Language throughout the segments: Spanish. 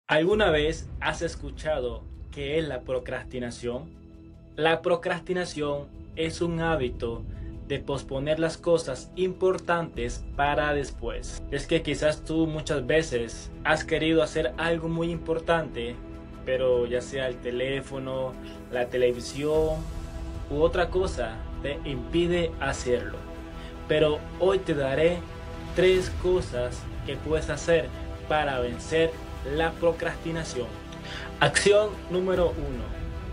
¿Alguna vez has escuchado qué es la procrastinación? La procrastinación es un hábito de posponer las cosas importantes para después. Es que quizás tú muchas veces has querido hacer algo muy importante, pero ya sea el teléfono, la televisión u otra cosa te impide hacerlo. Pero hoy te daré 3 cosas que puedes hacer para vencer la procrastinación. Acción número 1.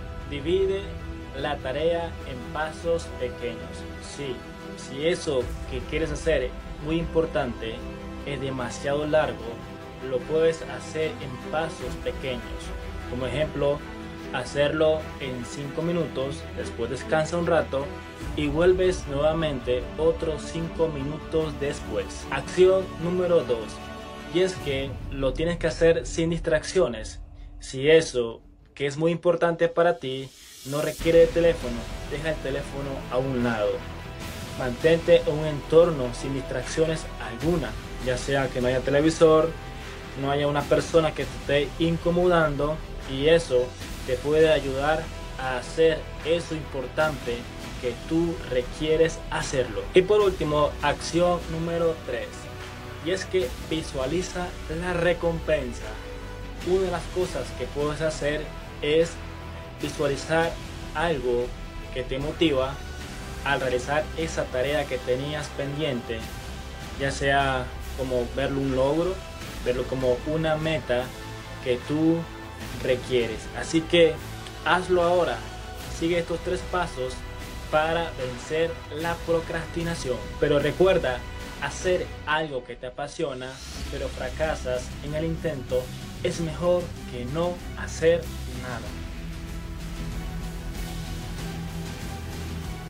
Divide la tarea en pasos pequeños. Sí, si eso que quieres hacer es muy importante, es demasiado largo, lo puedes hacer en pasos pequeños. Como ejemplo, hacerlo en 5 minutos, después descansa un rato y vuelves nuevamente otros 5 minutos después. Acción número 2. Y es que lo tienes que hacer sin distracciones. Si eso, que es muy importante para ti, no requiere de teléfono, deja el teléfono a un lado. Mantente en un entorno sin distracciones alguna, ya sea que no haya televisor, no haya una persona que te esté incomodando, y eso te puede ayudar a hacer eso importante que tú requieres hacerlo. Y por último, acción número 3. Y es que visualiza la recompensa. Una de las cosas que puedes hacer es visualizar algo que te motiva al realizar esa tarea que tenías pendiente, ya sea como verlo un logro, verlo como una meta que tú requieres. Así que hazlo ahora. Sigue estos 3 pasos para vencer la procrastinación. Pero recuerda, hacer algo que te apasiona pero fracasas en el intento es mejor que no hacer nada.